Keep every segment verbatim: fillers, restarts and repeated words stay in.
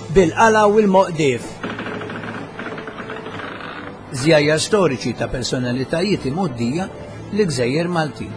bil-qala u l-Moqdief. Żjajjar storiċi ta' personalitajiet imgħoddija li Gżejjer Maltin.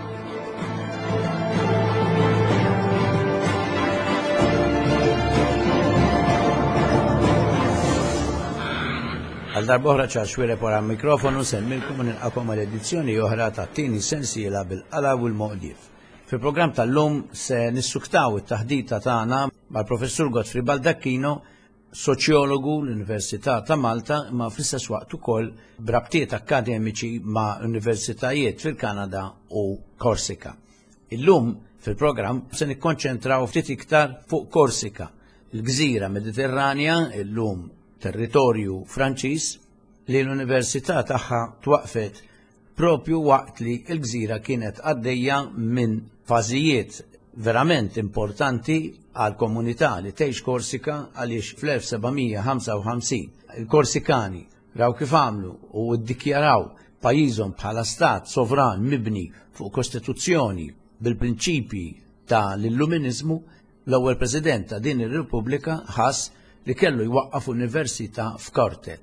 Għal darbohra ċaxwire por għal mikrofonu semmilkom nilqakom għal edizzjoni oħra ta' tieni sensiela bil-qala u l-Moqdief. Fil-programm tal-lum se nissuktaw it-taħdita tagħna mal-professur Godfrey Baldacchino, soċjologu l-Università ta' Malta, ma fl-istess waqt ukoll brabtiet akademiċi ma' universitajiet fil-Kanada u Korsika. Illum fil-programm se nikkonċentraw ftit iktar fuq Korsika, il-gżira Mediterranja, illum territorju Franċiż, li l-Università tagħha twaqfet propju waqt li l-gżira kienet għaddejja minn fażijiet verament importanti għal komunità li tgħix Korsika għaliex fl-elf sebgħimija ħamsa u ħamsin il-Korsikani raw kif għamlu u ddikjaraw pajjiżhom bħala stat sovran mibni fuq kostituzzjoni bil-prinċipji ta' l-Illuminizmu, l-ewwel President ta' din ir-Repubblika ħass li kellu jwaqqaf università f'Korte.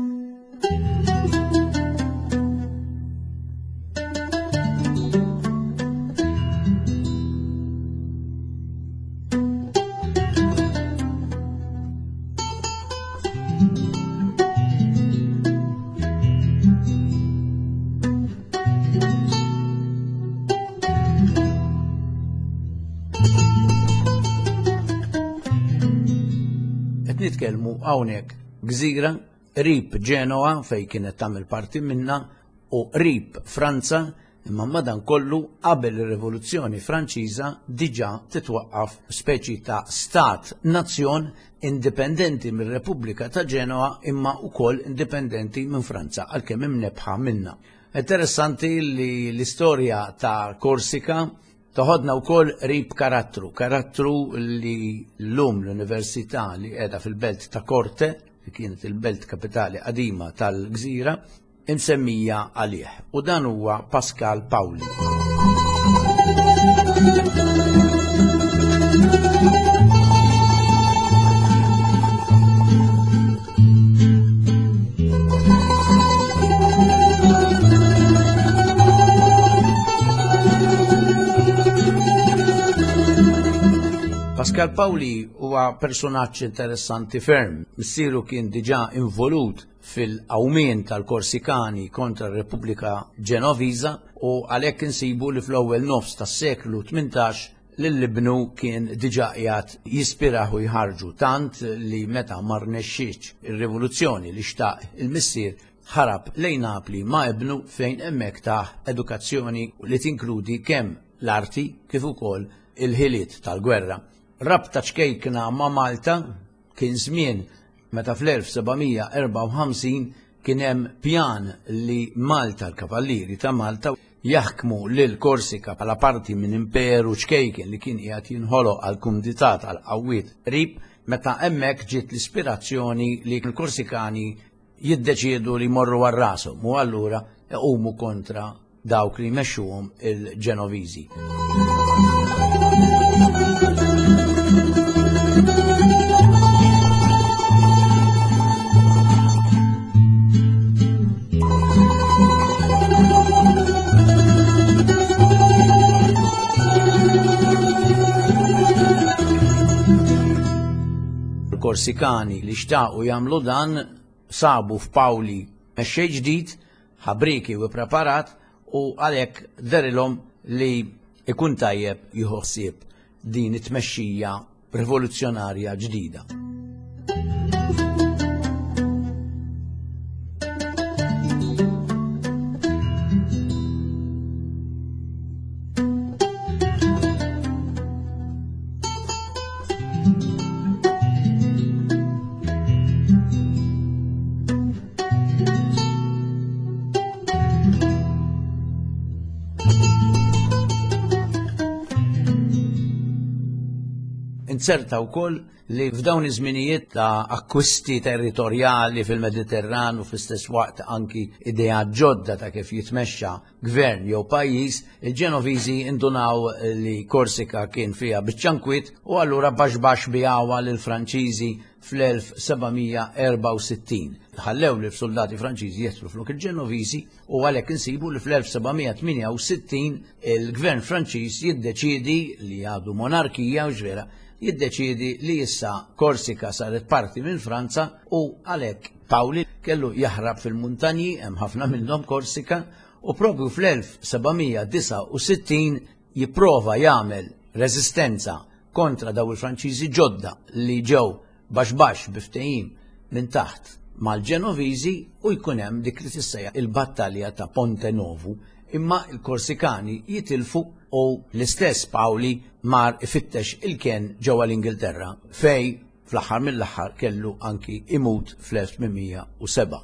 Nitkellmu hawnhekk gżira qrib Ġenoa fejn kienet tagħmel parti minnha u qrib Franza, imma madankollu qabel ir-Rivoluzzjoni Franċiża diġà titwaqqaf speċi ta' stat nazzjon indipendenti mir-Repubblika ta' Ġenoa imma wkoll indipendenti minn Franza għalkemm imnebħa minnha. Interessanti li l-istorja ta' Korsika toħodna wkoll qrib karattru, karattru li llum l-Università li qiegħda fil-belt ta' Korte, li kienet il-belt kapitali qadima tal-gżira, imsemmija għalih. U dan huwa Pascal Pauli. Pascal Pauli huwa personaġġ interessanti ferm. Missieru kien diġà involut fil-qawmien tal-Korsikani kontra r-Repubblika Ġenoviża u għalhekk insibu li fl-ewwel nofs tas-seklu tmintax l-Libnu kien diġà qiegħed jispiraħu jħarġu tant li meta ma rnexxiex ir-rivoluzzjoni li xtaq il-missier ħarab lejn Napli ma' ibnu fejn hemmhekk taħ edukazzjoni li tinkludi kemm l-arti kif ukoll il-ħiliet tal-gwerra. Rabta ċkejkna ma' Malta kien żmien meta fl-elf sebgħimija erba' u ħamsin kien hemm pjan li Malta, l-Kavallieri ta' Malta, jaħkmu lil Korsika bħala parti minn imperu ċkejken li kien qiegħed jinħoloq għal kumdità tal-qawwiet qrib, meta hemmhekk ġiet l-ispirazzjoni li l-Korsikani jiddeċiedu li jmorru għal rashom u allura iqumu kontra dawk li jmexxuhom il-Ġenoviżi. Korsikani li xtaqu jagħmlu dan sabu f'Pauli mexxej ġdid, ħabriki u preparat u għalhekk derilhom li ikun tajjeb jieħu ħsieb din it-tmexxija rivoluzzjonarja ġdida. Inserta wkoll li f'dawn iż-żminijiet ta' akkwisti territorjali fil-Mediterran u fl-istess waqt anki idea ġodda ta' kif jitmexxa gvern jew pajjiż, il-Ġenoviżi indunaw li Korsika kien fiha biċ-ċankwit u allura baxbax bijawha lil Franċiżi fl-elf sebgħimija erba' u sittin. Ħallew li soldati Franċiżi jestru flok il-Ġenoviżi u għalhekk insibu li fl-elf sebgħimija tminja u sittin il-Gvern Franċiż jiddeċiedi li għadu monarkija u ġvera jiddeċiedi li issa Korsika saret parti minn Franza u għalhekk Pawli kellu jaħrab fil-muntanji hemm ħafna minnhom Korsika u propju fl-elf sebgħimija disa' u sittin jipprova jagħmel reżistenza kontra daw il-Franċiżi ġodda li ġew baxbax biftehim minn taħt mal-Ġenoviżi u jkun hemm dik li tissejjaħ il-battalja ta' Ponte Novu, imma l-Korsikani jitilfu u l-istess Pawli mar ifittex il-kien ġewwa l-Ingilterra fej fl-aħħar mill-aħħar kellu anki imut fl-elf tminmija u seba'.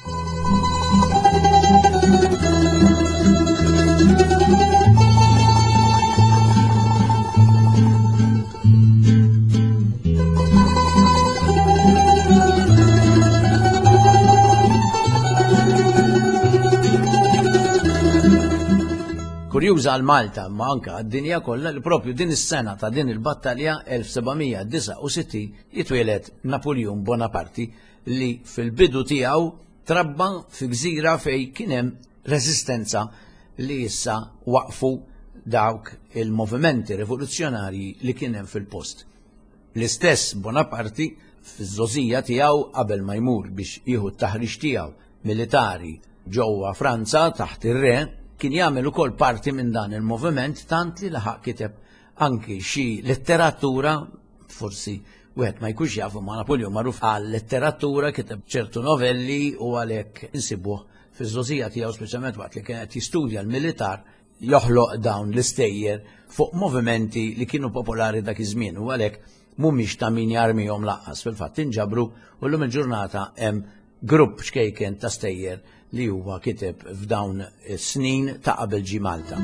Kurjuża għal Malta ma anke għad-dinja kollha li propju din is-sena ta' din il-battalja elf sebgħimija disa' u sittin jitwieled Napoleon Bonaparte li fil-bidu tiegħu trabba fi gżira fejn kien hemm reżistenza li issa waqfu dawk il-movimenti rivoluzzjonarji li kien hemm fil-post. L-istess Bonaparte fiż-żożija tiegħu qabel ma jmur biex jieħu t-taħriġ tiegħu militari ġewwa Franza taħt ir-re kien jagħmel ukoll parti minn dan il-moviment tant li laħaq kiteb anki xi letteratura, forsi wieħed ma jkunx jafu ma Napoleon magħruf għal letteratura, kiteb ċertu novelli u għalhekk insibuh fiż-żożija tiegħu speċjalment waqt li kien qed jistudja l-militar joħloq dawn l-istejjer fuq movimenti li kienu popolari dak iż-żmien u għalhekk mhumiex ta' min jarmihom laqqas fil-fatt inġabru u llum il-ġurnata hemm grupp xkejken ta' stejjer li huwa kiteb f'dawn is-snin ta' qabel ġi Malta.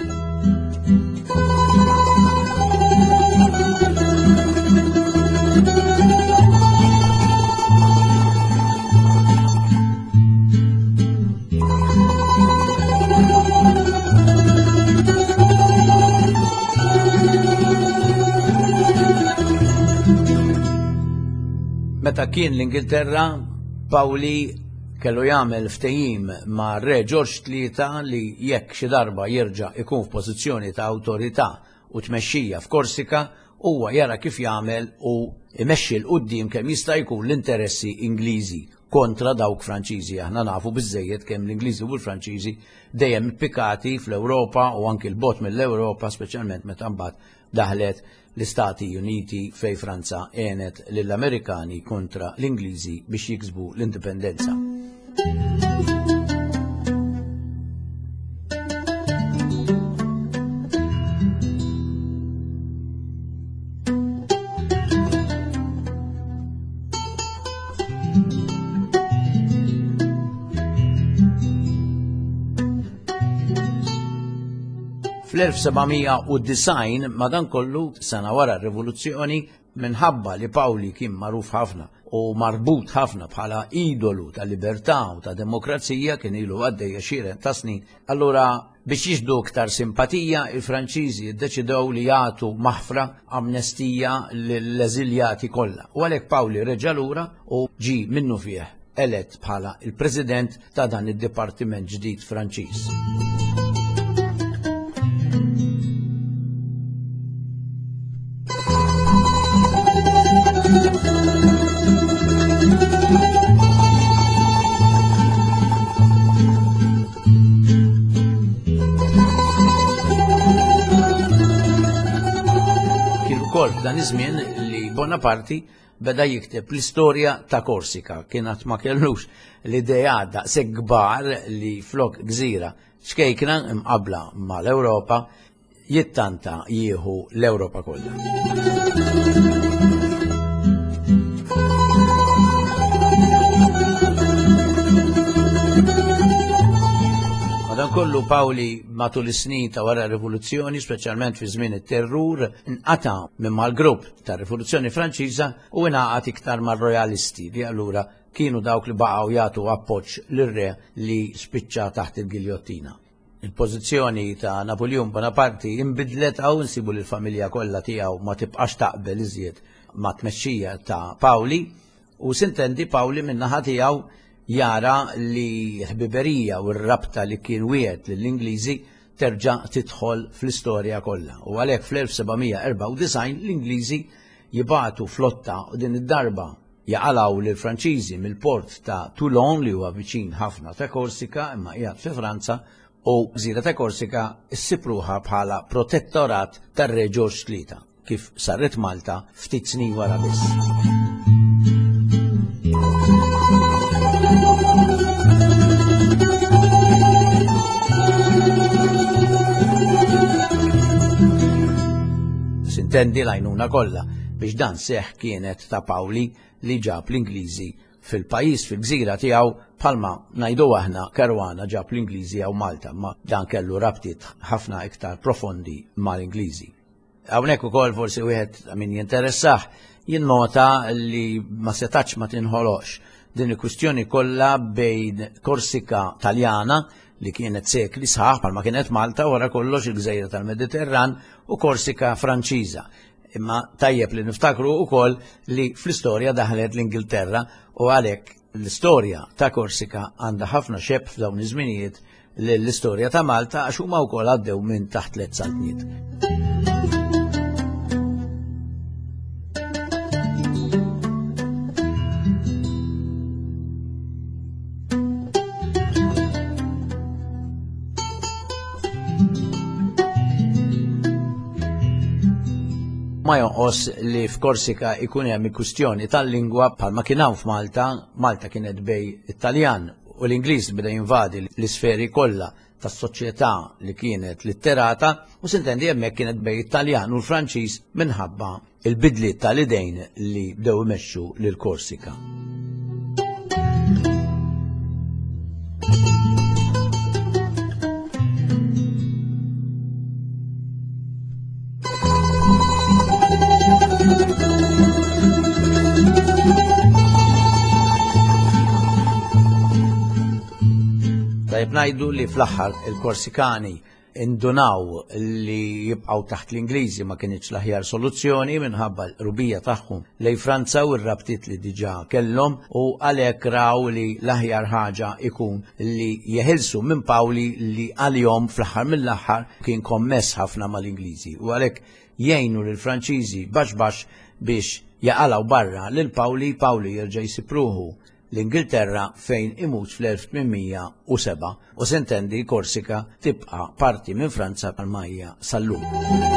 Meta kien l-Ingilterra, Pawli kellu jagħmel ftehim ma' Re George tlieta li jekk xi darba jerġa' ikun f'pożizzjoni ta' awtorità u tmexxija f'Korsika huwa jara kif jagħmel u imexxi l quddiem kemm jista' jkun l-interessi Ingliżi kontra dawk Franċiżi. Aħna nafu biżżejjed kemm l-Ingliżi u l-Franċiżi dejjem ippikati fl-Ewropa u anke l-bot mill-Ewropa speċjalment meta mbagħad daħlet l-Istati Uniti fej Franza għenet lill-Amerikani kontra l-Ingliżi biex jiksbu l-indipendenza. fl-elf sebgħimija u design madankollu sena wara r-rivoluzzjoni minħabba li Pawli kien magħruf ħafna u marbut ħafna bħala idolu ta' libertà u ta' demokrazija kien ilu għaddej xiren ta' snin. Allura biex jiġdu iktar simpatija il-Franċiżi ddeċidew li jagħtu maħfra amnestija lill-eżiljati kollha. U għalhekk Pawli reġa' lura u ġi minnu fih elett bħala il-President ta' dan id-Dipartiment ġdid Franċiż. Dan iż-żmien li Bonaparte beda jikteb l-istorja ta' Korsika. Kienet ma kellux l-idea daqshekk kbar li flok gżira xkejkna imqabla mal-Ewropa jittanta jieħu l-Ewropa kollha. Madankollu Pawli matul is-snin ta' wara r-rivoluzzjoni, speċjalment fi żmien it-terrur, inqata' minn mal-grupp tar-Rivoluzzjoni Franċiża u ingħaqad iktar mar-Rojalisti li allura kienu dawk li baqgħu jagħtu appoġġ lir-re li spiċċa taħt il-giljottina. Il-pożizzjoni ta' Napoleon Bonaparte inbidlet hawn insibu li l-familja kollha tiegħu ma tibqax taqbel iżjed ma' tmexxija ta' Pawli u sintendi Pawli min-naħa tiegħu jara li ħbiberija u r-rabta li kien wieħed lill-Ingliżi terġa' tidħol fl-istorja kollha. U għalhekk fl-elf sebgħumija erba' u design l-Ingliżi jibgħatu flotta u din id-darba jaqalaw lill Franċiżi mill-port ta' Toulon li huwa viċin ħafna ta' Korsika imma qiegħed fi Franza u gżira ta' Korsika issipruha bħala protettorat tar-Re Ġorġ tlieta kif sarret Malta ftit snin wara biss. Sintendi l-għajnuna kollha biex dan seħħ kienet ta' Pawli li ġab l-Ingliżi fil-pajjiż fil-gżira tiegħu bħalma ngħidu aħna Karwana ġab l-Ingliżi jew Malta, ma dan kellu rabtiet ħafna iktar profondi mal-Ingliżi. Hawnhekk ukoll forsi wieħed min jinteressah jinnota li ma setax ma tinħoloqx din il-kwistjoni kollha bejn Korsika Taljana li kienet sekli sħaħ bħalma kienet Malta wara kollox il-Gżejjer tal-Mediterran u Korsika Franċiża. Imma tajjeb li niftakru wkoll li fl-istorja daħlet l-Ingilterra u għalhekk l-istorja ta' Korsika għandha ħafna xepp f'dawn iż-żminijiet l-istorja ta' Malta għax huma wkoll għaddew minn taħt tliet saltniet. Ma jonqos li f'Korsika ikun hemm kwistjoni tal-lingwa bħalma kien hawn f'Malta, Malta kienet bej it-Taljan u l-Ingliż beda jinvadi l-isferi kollha tas-soċjetà li kienet litterata u sintendi hemmhekk kienet bej it-Taljan u l-Franċiż minħabba il-bidliet tal-idejn li bdew imexxu lil Korsika. Tajb ngħidu li fl-aħħar il-Korsikani indunaw li jibqgħu taħt l-Ingliżi ma kienx l-aħjar soluzzjoni minħabba l-rubija tagħhom lejn Franza u r-rabtiet li diġà kellhom u għalhekk raw li l-aħjar ħaġa ikun li jeħilsu minn Pawli li għalihom fl-aħħar mill-aħħar kien kommess ħafna mal-Ingliżi u għalhekk jgħinu lill Franċiżi baxx biex jaqalgħu barra lil Pawli, Pawli jerġa' jsipruħu l-Ingilterra fejn imut fl-elf tminmija u seba' u sintendi Korsika tibqa' parti minn Franza bħalma sal-lum.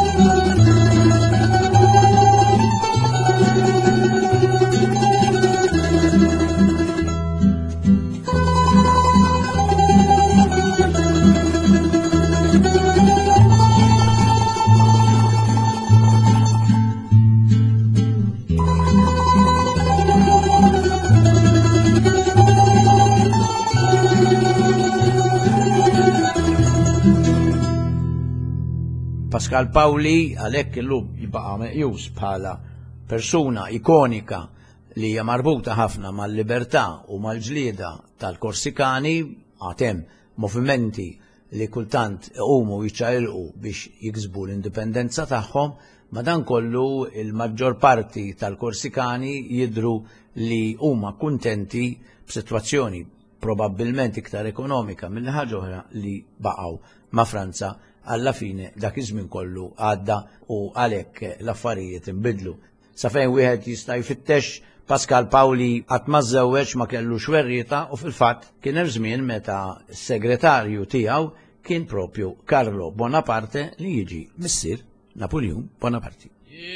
Pascal Pawli għalhekk illum jibqa' meqjus bħala persuna ikonika li hija marbuta ħafna mal-libertà u mal-ġlieda tal-Korsikani għatem movimenti li kultant huma jiċċaqilqu biex jiksbu l-indipendenza tagħhom, ma dan kollu il-maġġor parti tal-Korsikani jidhru li huma kuntenti b'sitwazzjoni probabbilment iktar ekonomika mill ħaġa oħra li baqgħu ma' Franza alla fine dak iż-żmien kollu għadda u għalhekk l-affarijiet inbidlu. Sa fejn wieħed jista' jfittex Pascal Pawli qatt ma żewweġ ma kellux werrieta u fil-fatt kien hemm żmien meta s-segretarju tiegħu kien propju Carlo Bonaparte li jiġi missier Napoleon Bonaparte.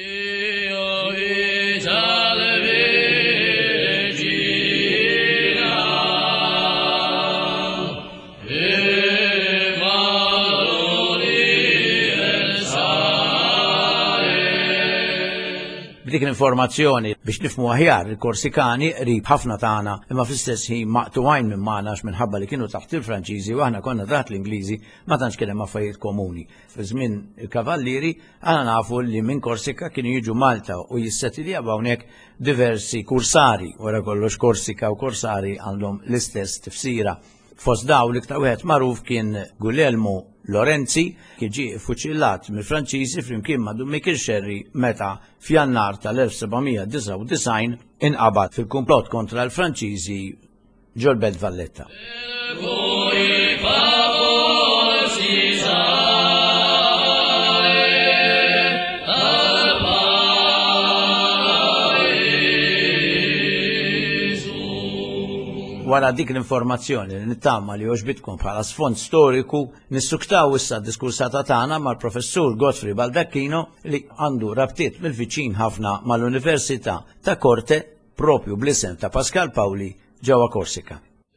Dik l-informazzjoni biex nifmu aħjar il-Korsikani qrib ħafna tagħna imma fl-istess ħin maqtuwajn minn magħna minħabba li kienu taħt il-Franċiżi u aħna konna taħt l-Ingliżi ma tantx kien hemm affarijiet komuni. Fi żmien il-Kavallieri aħna nafu li minn Korsika kienu jiġu Malta u jissettilja hawnhekk diversi kursari wara kollox Korsika u Korsari għandhom l-istess tifsira. Fost daw l-iktar wieħed magħruf kien Guglielmo Lorenzi, kien ġie fuċillat mill-Franċiżi flimkien ma' Michael Sherry meta f'Jannar tal-elf sebgħumija disa' u disgħin inqabad fil-kumplott kontra l-Franċiżi ġol Belt Valletta. Wara dik l-informazzjoni li nittama li oġbitkom bħala sfond storiku, nissuktaw issa diskursata tagħna mal-professur Godfrey Baldacchino li għandu rabtiet mill-viċin ħafna mal-Università ta' Corte propju bl-isem ta' Pascal Paoli ġewwa Korsika.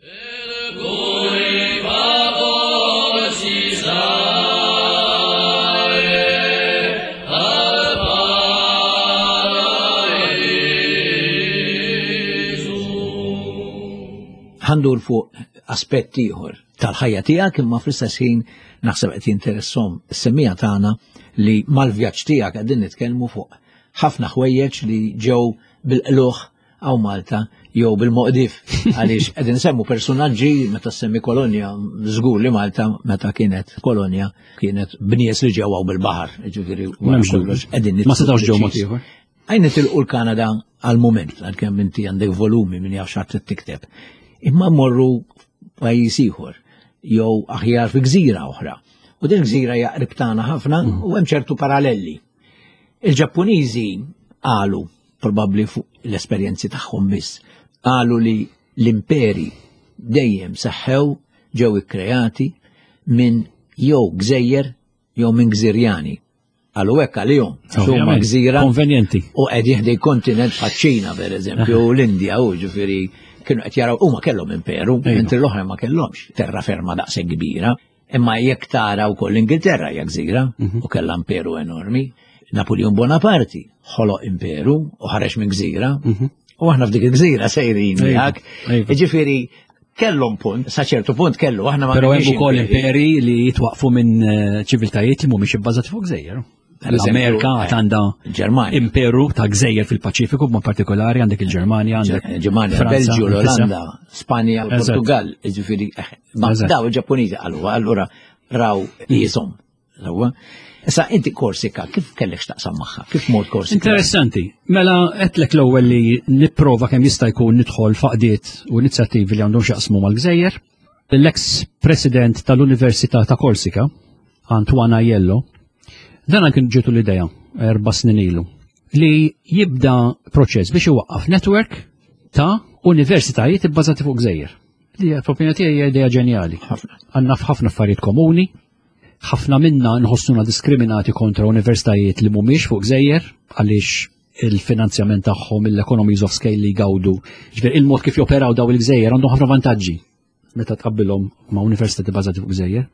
Ħandur fuq aspetti ieħor tal-ħajja tiegħek imma fl-istess ħin naħseb qed jinteressom is-semmija tagħna li mal-vjaġġ tiegħek qegħdin nitkellmu fuq ħafna ħwejjeġ li ġew bil-qluħ aw Malta jew bil-Moqdif għaliex qegħdin semmu personaġġi meta semmi kolonja żgur li Malta meta kienet kolonja kienet bnies li ġewwa bil-baħar, jiġifieri kollox qegħdin ma setgħux ġew mod ieħor. Għajn nitilqu l-Kanada għal-mument għalkemm inti għandek volumi minn jaf x'għad tikteb. Imma mmorru pajjiż ieħor jew aħjar fi gżira oħra. U din gżira hija qrib tagħna ħafna u hemm ċertu paralleli. Il-Ġappuniżi qalu probabbli fuq l-esperjenzi tagħhom biss, qalu li l-imperi dejjem seħħew ġew ikkreati minn jew gżejjer jew minn gżirjani. Qalu hekk għalihom huma gżira konvenjenti. U qed jeħdej kontinent bħaċ-Ċina pereżempju u l-Indja u ġifieri kienu qed jaraw huma kellhom imperu, mentri l-oħra ma kellhomx terra ferma daqshekk kbira, imma jekk tara wkoll Ingilterra hija gżira u kellha imperu enormi. Napoleon Bonaparte ħoloq imperu u ħareġ minn gżira u aħna f'dik il-gżira sejrin miegħek. Jiġifieri kellhom punt, sa ċertu punt kellu aħna ma. Però hemm ukoll imperi li jitwaqfu minn ċiviltajiet li mhumiex ibbażati fuq gżejjer. L-Amerika għandha imperu ta' gżejjer fil-Paċifiku, b'mod partikolari għandek il-Ġermanja, għandek Ġermanja, Belġju, l-Olanda, Spanja, Portugal, jiġifieri daw il-Ġappuniżi qalu allura raw jisom. Issa inti Korsika, kif kellek x'taqsam magħha? Kif mod Korsika? Interessanti. Mela qedlek l-ewwel li nipprova kemm jista' jkun nidħol faqdiet u inizjattivi li għandhom x'jaqsmu mal-gżejjer. L-ex President tal-Università ta' Korsika, Antoine Aiello, dan kien ġitu l-idea erba' snin ilu li jibda proċess biex iwaqqaf network ta' universitajiet ibbażati fuq gżejjer. Li propja tiegħi hija idea ġenjali. Għandna f'ħafna affarijiet komuni, ħafna minna nħossuna diskriminati kontra universitajiet li mhumiex fuq gżejjer għaliex il-finanzjament tagħhom il-economies of scale li jgawdu. Ġifier il-mod kif joperaw daw il-gżejjer għandhom ħafna vantaġġi meta tqabbilhom ma' universitati bbażati fuq gżejjer.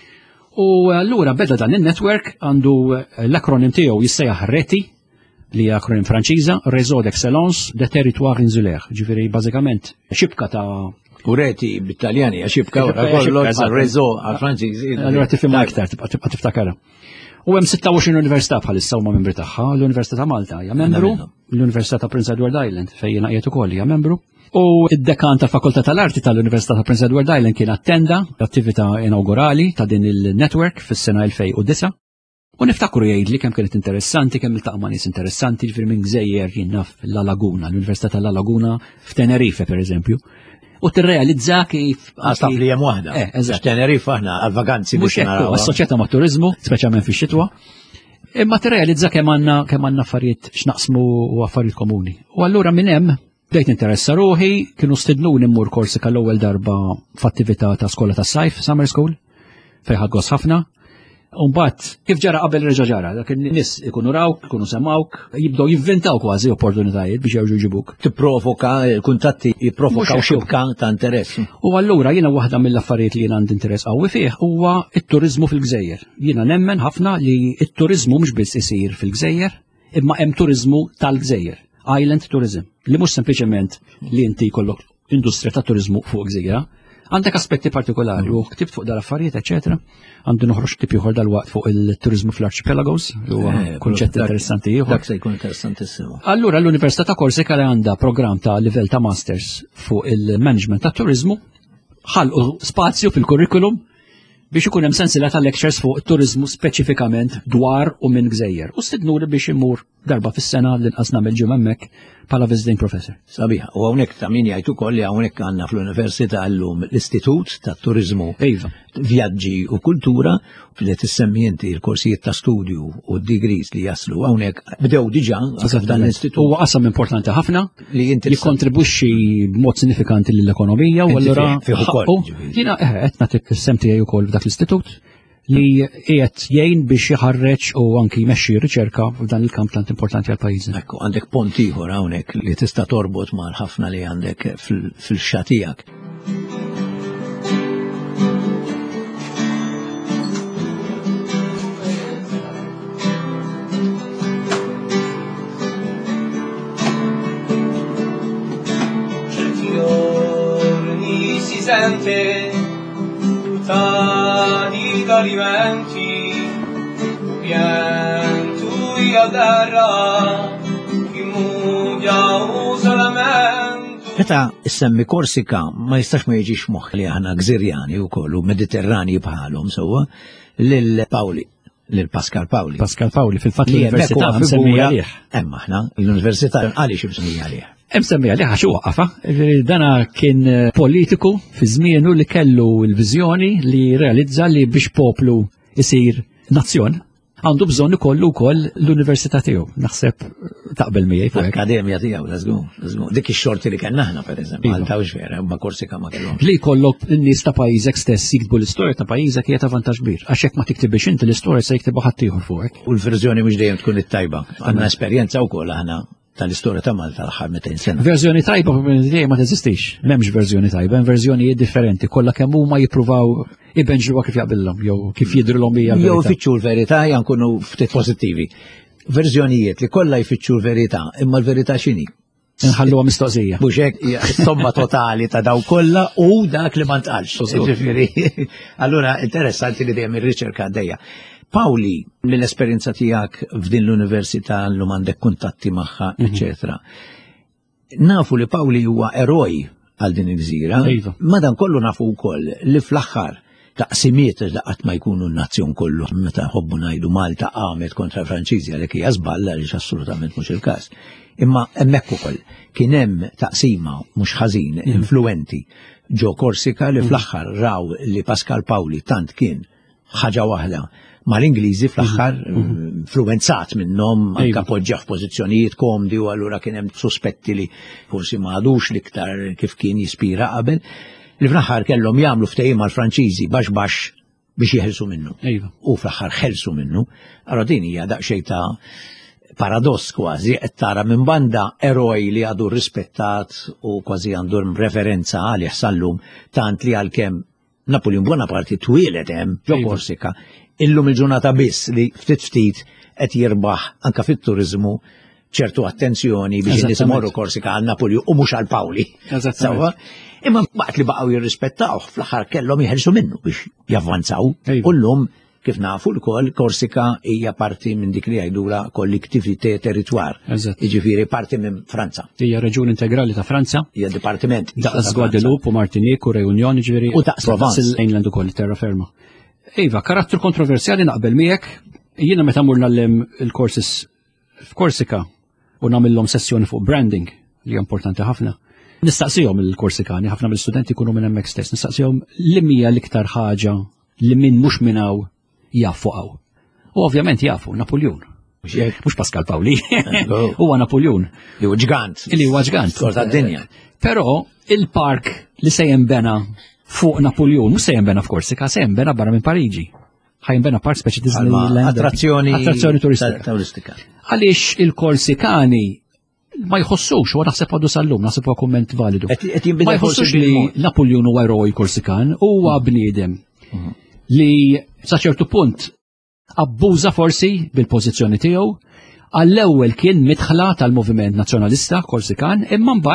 U allura beda dan il-network għandu l-akronim tiegħu jissejjaħ RETI, li hija akronim Franċiża, Réseau d'Excellence de Territoire Insulaire, ġifieri bażikament xibka ta' u RETI bit-Taljani hija xibka wara Réseau għall-Franċiżi. Allura tifhimha aktar tibqa' tiftakarha. U hemm sitta u għoxrin università bħalissa huma membri tagħha, l-Università ta' Malta hija membru, l-Università ta' Prince Edward Island fejn jiena qiegħed ukoll hija membru. U id-dekan tal-Fakultà tal-Arti tal-Università ta' Prince Edward Island kien attenda l-attività inaugurali ta' din il-network fis-sena elfejn u disa'. U niftakru jgħidli kemm kienet interessanti, kemm iltaqa' ma' nies interessanti, ġifieri minn gżejjer jien naf La Laguna, l-Università tal-La Laguna f'Tenerife pereżempju. U tirrealizza kif għastaf li hemm waħda. Eh, eżatt. Tenerife aħna għal-vaganzi mhux hekk assoċjata ma' turizmu, speċjalment fix-xitwa. Imma tirrealizza kemm għandna kemm għandna affarijiet x'naqsmu u affarijiet komuni. U allura minn hemm bdejt interessa ruħi, kienu stidnuni mmur Korsika l-ewwel darba f'attività ta' skola tas sajf, summer school, fejn ħadd gost ħafna. U mbagħad kif ġara qabel reġa' ġara, dak in-nies ikunu rawk, ikunu semawk, jibdew jivventaw kważi opportunitajiet biex jerġgħu jġibuk. Tipprovoka kuntatti jipprovokaw xibka ta' interess. U allura jiena waħda mill-affarijiet li jiena għandi interess qawwi fih huwa t-turiżmu fil-gżejjer. Jiena nemmen ħafna li t-turiżmu mhux biss isir fil-gżejjer, imma hemm turiżmu tal-gżejjer. Island tourism, li mhux sempliċement li inti jkollok industrija ta' turizmu fuq gżejjera, għandek aspetti partikolari u ktibt fuq dal-affarijiet, eċetera. Għandu noħroġ tip ieħor dal-waqt fuq il-turizmu fl-archipelagos, li huwa kunċett interessanti ieħor. Dak se jkun interessantissimo. Allura l-Università ta' Korsika li għandha programm ta' livell ta' masters fuq il-management ta' turizmu ħalqu spazju fil-kurrikulum biex ikun hemm sensiela ta' lectures fuq turizmu speċifikament dwar u minn gżejjer. U stidnuri biex imur darba fis-sena li nqas nagħmel ġimgħa hemmhekk bħala visiting professor. Sabiħ, u hawnhekk ta' min jgħid ukoll li hawnhekk għandna fl-Università llum l-Istitut tat-Turiżmu, Iva. Vjaġġi u Kultura, li tissemmi inti l-korsijiet ta' studju u d-degrees li jaslu hawnhekk bdew diġà f'dan l-istitut. Huwa qasam importanti ħafna li inti li kontribwixxi b'mod sinifikanti lill-ekonomija u allura fih ukoll. jiena qed nagħtik is-sem tiegħi wkoll f'dak l-istitut li qiegħed jgħin biex jħarreġ u anki jmexxi riċerka f'dan il-kamp tant importanti għal pajjiżna. Ekku, għandek pont ieħor hawnhekk li tista' torbot mal ħafna li għandek fil-xatijak. Sente tani d'alimenti pianto io darà chi mudia solamente. Meta issemmi Korsika ma jistax ma jiġix moħħ li aħna gżirjani wkoll u Mediterrani bħalhom sewwa lil Pawli, lil Pascal Pawli. Pascal Pawli fil-fatt l-Università msemmija għalih. Hemm aħna l-Università għaliex msemmija għalih. Hemm semmija li ħaxu waqafa, dana kien politiku fi żmienu li kellu l-viżjoni li realizza li biex poplu isir nazzjon għandu bżonn ikollu wkoll l-Università tiegħu. Naħseb taqbel miegħi fuq l-Akkademja tiegħu lażgu, lażgu. Dik ix-xorti li kellna aħna pereżempju, għaltawx vera, ma Korsika ma kellhom. Li jkollok n-nies ta' pajjiżek stess jiktbu l-istorja ta' pajjiżek hija ta' vantaġġ kbir. Għax hekk ma tiktibx inti l-istorja se jiktibu ħadd ieħor fuqek. U l-verżjoni mhux dejjem tkun it-tajba. Għandna esperjenza wkoll aħna tal-istorja ta' Malta l-aħħar meta sena. Verżjoni tajba dejjem ma teżistix. M'hemmx verżjoni tajba, hemm verżjonijiet differenti, kollha kemm huma jippruvaw ibenġruha kif jaqbillhom jew kif jidrilhom hija. Jew ifittxu l-verità jew nkunu ftit pożittivi. Verżjonijiet li kollha jfittxu l-verità, imma l-verità x'inhi? Nħalluha mistoqsija. Mhux hekk somma totali ta' daw kollha u dak li ma ntqalx. Ġifieri. Allura interessanti li dejjem ir-riċerka għaddejja. Pawli, mill-esperjenza tiegħek f'din l-università l għandek kuntatti magħha, eċetera. Nafu li Pawli huwa eroj għal din il-gżira, madankollu nafu wkoll li fl-aħħar taqsimiet li qatt ma jkunu n-nazzjon kollu meta ħobbu ngħidu Malta qamet kontra Franċiżi għalhekk hija żball għaliex assolutament mhux il-każ. Imma hemmhekk ukoll kien hemm taqsima mhux ħażin influenti ġo Korsika li fl-aħħar raw li Pascal Pawli tant kien ħaġa waħda ma l-Ingliżi fl-aħħar influenzat minnhom anke poġġa f'pożizzjonijiet komdi u allura kien hemm suspetti li forsi ma għadux l-iktar kif kien jispira qabel li fl-aħħar kellhom jagħmlu ftehim mal-Franċiżi baxx baxx biex jeħelsu minnu. U fl-aħħar ħelsu minnu. Allora din hija daqsxejn ta' paradoss kważi qed tara minn banda eroj li għadu rispettat u kważi għandu referenza għalih sallum tant li għalkemm Napoleon Bonaparte twieled hemm ġo Korsika illum il-ġurnata biss li ftit ftit qed jirbaħ anke fit-turiżmu ċertu attenzjoni biex nisimorru Korsika għal Napoleon u mhux għal Pawli. Imma waqt li baqgħu jirrispettaw fl-aħħar kellhom jeħelsu minnu biex javvanzaw u llum kif nafu l-koll Korsika hija parti minn dik li jgħidula kollettività territoire. Jiġifieri parti minn Franza. Hija reġjun integrali ta' Franza. Hija dipartiment. Daqs Guadeloupe u Martinique u Reunion ġifieri. U daqs Provence. Il-Mainland ukoll terra ferma. Iva, karattru kontroversjali naqbel miegħek. Jiena meta mur nagħlem il-courses f'Korsika u nagħmilhom sessjoni fuq branding li hija importanti ħafna. Nistaqsihom il-Korsikani, ħafna mill-studenti jkunu minn hemmhekk stess, nistaqsihom li hija l-iktar ħaġa li min mhux minn hawn jafu għaw. U ovvjament jafu, Napoleon. Mux Pascal Pawli. Huwa Napoleon. Li huwa ġgant. Li huwa ġgant. Korta d-dinja. Però il-park li se jembena fuq Napoleon, mux se jembena f'Korsika, se jembena barra minn Pariġi. Ħajmbena park speċi Disneyland. Attrazzjoni Attrazzjoni turistika. Għaliex il-Korsikani ma jħossux, u naħseb għaddu sal-lum, naħseb għu komment validu. Ma jħossux li Napoleon huwa eroj Korsikan, huwa bniedem li saċertu punt abbuża forsi bil-pożizzjoni tiegħu għall-ewwel kien mitħla tal-moviment nazzjonalista Korsikan imma mbagħad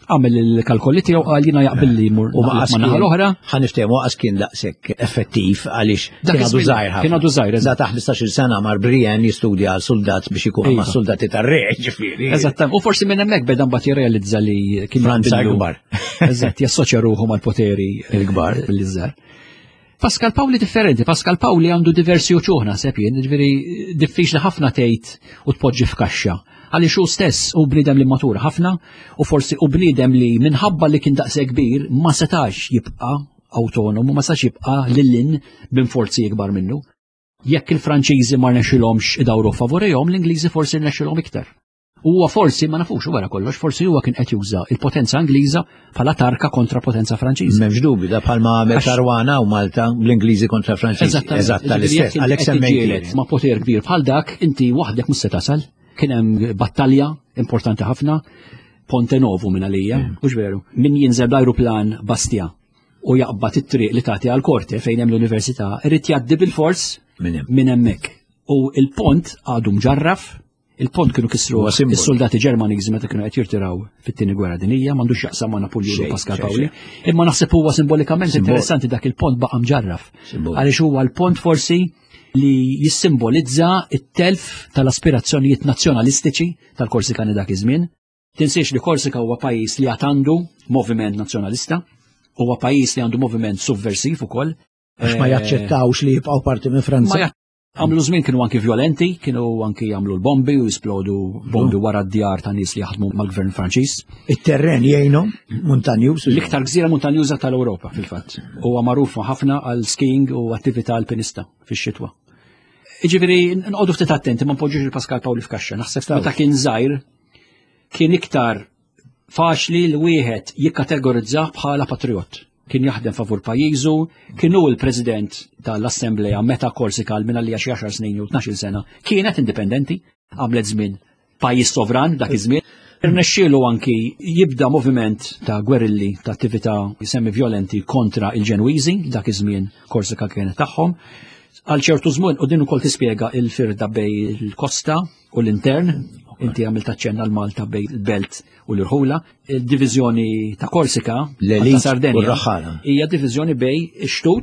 għamel il-kalkoli tiegħu qal jiena jaqbel li jmur U ma naħa l-oħra. ħaniftehmu għas kien daqshekk effettiv għaliex Dak kien għadu iż-żmien, żgħir ħafna. kien għadu żgħir, Da ta' ħmistax-il sena mar Brienne jistudja għal soldat biex ikun Iva. ma' soldati tar-re, ġifieri. Eżatt, u forsi minn hemmhekk beda mbagħad jirrealizza li kien Franza jaqbillu- kbar. Eżatt, jassoċja ruħu mal-poteri Il-kbar. l-iżżar. Pascal Pawli differenti, Pascal Pawli għandu diversi uċuħna, sepp jien, ġifieri diffiċli ħafna tgħid u tpoġġi f'kaxxa. Għaliex hu stess u bniedem li matura ħafna u forsi u bniedem li minħabba li kien daqshekk kbir ma setax jibqa' autonomu, ma setax jibqa' lillin bin forzi ikbar minnu. Jekk il-Franċiżi ma rnexxilhomx idawru favorihom, l-Ingliżi forsi rnexxilhom iktar. Huwa forsi ma nafux wara kollox, forsi huwa kien qed juża il-potenza Ingliża bħala tarka kontra potenza Franċiża. M'hemmx dubju, da bħalma għamel Għax- Karwana u Malta bl-Ingliżi kontra Franċiżi. Eżatt tal-istess. Għalhekk semmejt. ma poter kbir bħal dak, inti waħdek mhux se tasal. Kien hemm battalja importanti ħafna, Ponte Novo minn għalija, mhux veru. Min jinżel l-ajruplan Bastia u jaqbad it-triq li tagħti għal korte fejn hemm l-università, irid jgħaddi bil-fors Minn hemm. minn hemmhekk. U il-pont għadu mġarraf, il-pont kienu kisru Huwa simbolu. is-soldati Ġermaniżi meta kienu qed jirtiraw fit-tieni gwerra dinija, m'għandux jaqsam ma' Napoleon Xejn, u Pascal xejn, Pawli. Imma naħseb huwa simbolikament Simbol. interessanti dak il-pont baqa' mġarraf. Simbol. Għaliex huwa l-pont forsi li jissimbolizza it-telf tal-aspirazzjonijiet nazzjonalistiċi tal-Korsikani dak iż-żmien. Tinsiex li Korsika huwa pajjiż li għad għandu moviment nazzjonalista, huwa pajjiż li għandu moviment subversiv ukoll. Għax ma jaċċettawx li jibqgħu parti minn Ma Franza. ja- Għamlu żmien kienu anki violenti, kienu anki jagħmlu l-bombi u jisplodu bombi wara d-djar ta' nies li jaħdmu mal-gvern Franċiż. It-terren jgħinhom montanjuż. L-iktar gżira montanjuża tal-Ewropa fil-fatt. Huwa magħrufa ħafna għal skiing u attività alpinista fix-xitwa. Iġifieri nqogħdu ftit attenti ma npoġġux il-Pascal Pawli f'kaxxa. Naħseb meta kien żgħir kien iktar faċli li wieħed jikkategorizzah bħala patriot. Kien jaħdem favur pajjiżu, kien hu l-President tal-Assembleja meta Korsika għal minn għalija xi għaxar snin u tnax-il sena kienet indipendenti, għamlet żmien pajjiż sovran dak iż-żmien. Irnexxielu anki jibda moviment ta' gwerilli ta' attività jisemmi violenti kontra il-Ġenwiżi, dak iż-żmien Korsika kienet tagħhom. Għal ċertu żmien u din ukoll tispjega il-firda bej il-kosta u l-intern, inti għamil taċċenna l-Malta bej il-Belt u l-Irħula, il-divizjoni ta' Korsika, L-elit ta' Sardenja, u r-Raħala. hija divizjoni bej ix-xtut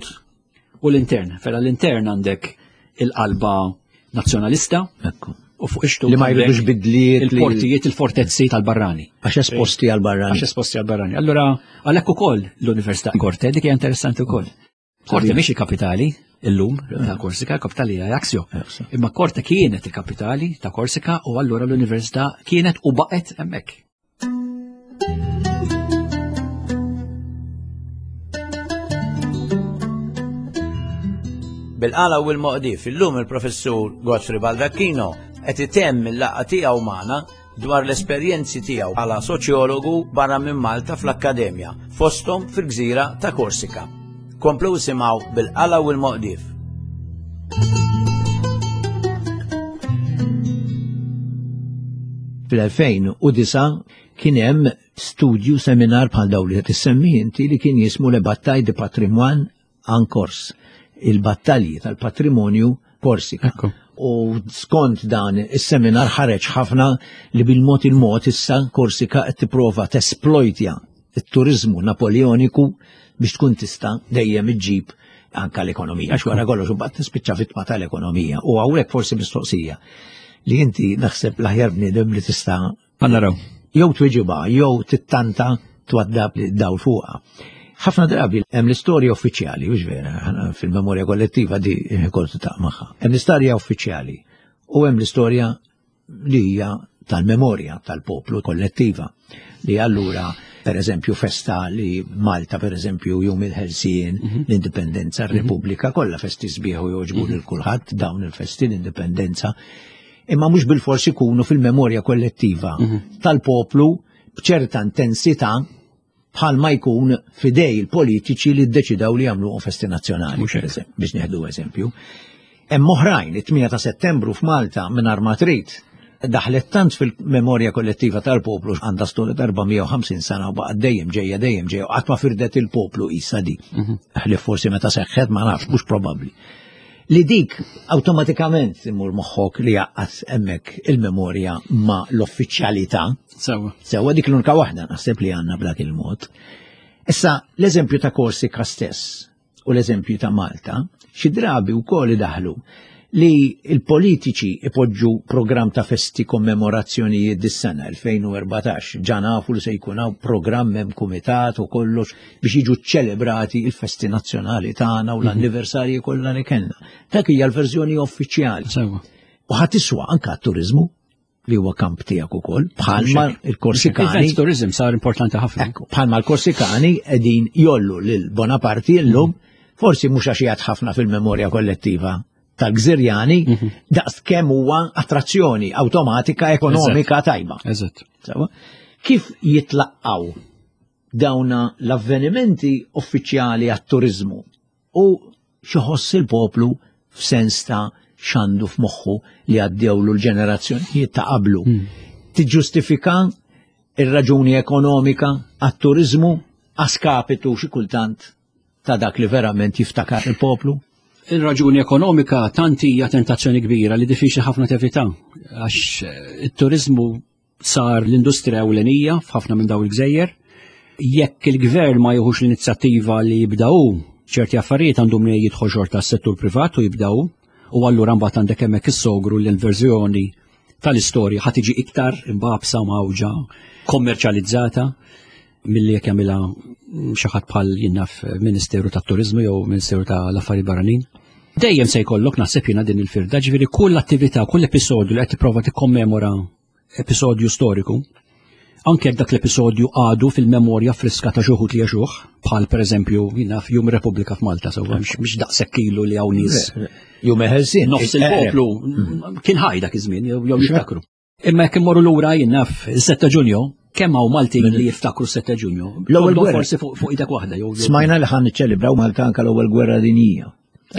u l-intern. Fera l-intern għandek il-qalba nazzjonalista Ekku. u fuq ix-xtut Li ma jridux għandek bidliet li- il-portijiet, il-fortezzi tal-barrani. Għax esposti għal barrani. Għax esposti għal-barrani. Allora, għalhekk ukoll l-Università Korte, dik hija interessanti wkoll. Korte mhix il-kapitali, illum ta' Korsika, kapitali hija Aksjo. Aksjo. Imma Korte kienet il-kapitali ta' Korsika u allura l-Università kienet u baqet hemmhekk. Bil-qala u l-moqdif, illum il-professur Godfrey Baldacchino qed itemm il-laqgħa tiegħu magħna dwar l-esperjenzi tiegħu bħala soċjologu barra minn Malta fl-Akkademja, fosthom fil-gżira ta' Korsika. Komplu simgħu bil-qala u l-moqdif. Fil-elfejn u disa kien hemm studju seminar bħal dawn li qed issemmi inti li kien jismu le battaj di patrimoine en Kors, il-battalji tal-patrimonju Korsika. Ekku. U skont dan is-seminar ħareġ ħafna li bil-mod il-mod issa Korsika qed tipprova tesplojtja it-turizmu napoleoniku biex tkun tista' dejjem iġġib anka l-ekonomija. Għax wara kollox imbagħad tispiċċa vittma tal-ekonomija. U hawnhekk forsi mistoqsija li inti naħseb l-aħjar bniedem li tista' Għannaraw. jew twiġiba, jew tittanta twaddab li dawl fuqha. Ħafna drabi hemm l-istorja uffiċjali, mhux vera, ħana fil-memorja kollettiva di kont ta' magħha. Hemm l-istorja uffiċjali u hemm l-istorja li hija tal-memorja tal-poplu kollettiva li allura per eżempju festa li Malta per eżempju jum il-ħelsien, l-indipendenza, r-Repubblika, kollha festi sbieħu joġbu lil kulħadd dawn il-festi l-indipendenza. Imma mhux bil-forsi ikunu fil-memorja kollettiva tal-poplu b'ċerta intensità bħal ma jkun fidej il-politiċi li ddeċidaw li jagħmlu festi nazzjonali, biex nieħdu eżempju. Hemm oħrajn, it-tminja ta' Settembru f'Malta mingħajr ma trid daħlet tant fil-memorja kollettiva tal-poplu għandha storja ta' arba'mija u ħamsin sena u baqgħet dejjem ġejja dejjem ġejja qatt ma firdet il-poplu issa di. Ħlief forsi meta seħħet ma nafx mhux probabbli. li dik automatikament imur moħħok li jaqqas hemmhekk il-memorja ma l-uffiċjalità. Sewa. Sewa dik l-unika waħda naħseb li għandna b'dak il-mod. Issa l-eżempju ta' Korsika stess u l-eżempju ta' Malta, xi drabi wkoll idaħlu li il-politiċi ipoġġu program ta' festi kommemorazzjonijiet dis-sena elfejn u erbatax. Ġa nafu li se jkun hawn programm hemm kumitat u kollox biex jiġu ċelebrati il-festi nazzjonali tagħna u l-anniversarji kollha li kellna. Dak hija l-verżjoni uffiċjali. Sewa. U ħadd iswa anke għat-turiżmu li huwa kamp tiegħek ukoll bħalma l-Korsikani. Il tourism sar importanti ħafna. Bħalma l-Korsikani qegħdin jollu lil Bonaparti llum forsi mhux għax jgħid ħafna fil-memorja kollettiva tal-Gżirjani, daqs kemm huwa attrazzjoni awtomatika ekonomika tajba. Eżatt. Kif jitlaqqaw dawna l-avvenimenti uffiċjali għat-turizmu u x'ħoss il-poplu f'sens ta' xandu f'moħħu li għaddewlu l-ġenerazzjonijiet ta' qablu. Tiġġustifika ir-raġuni ekonomika għat-turizmu għaskapitu xi kultant ta' dak li verament jiftakar il-poplu? Il-raġuni ekonomika tanti hija tentazzjoni kbira li diffiċli ħafna tevita għax it-turizmu sar l-industrija ewlenija f'ħafna minn daw il-gżejjer. Jekk il-gvern ma jieħux l-inizjattiva li jibdaw ċerti affarijiet għandhom li jidħol xorta s-settur privat u jibdaw u allura mbagħad għandek hemmhekk is-sogru l-verżjoni tal-istorja ħad tiġi iktar imbabsa mawġa kommerċjalizzata milli jekk jagħmilha xi ħadd bħal jinnaf Ministeru tat-Turiżmu jew Ministeru tal-Affarijiet Barranin. Dejjem se jkollok naħseb jiena din il-firda, ġifieri kull attività, kull episodju li qed tipprova tikkommemora episodju storiku, anke dak l-episodju għadu fil-memorja friska ta' xuħut li jaxuħ, bħal pereżempju jinnaf Jum Repubblika f'Malta, sewwa mhix daqshekk ilu li hawn nies. Jum eħelsin. Nofs il-poplu kien ħaj dak iż-żmien jew jiftakru. Imma jekk immorru lura jinnaf is-setta Ġunju, kemm hawn Maltin li jiftakru s-setta Ġunju. L-ewwel gwerra forsi fuq idek waħda jew. Smajna li ħan niċċelebraw Malta anke l-ewwel gwerra dinjija.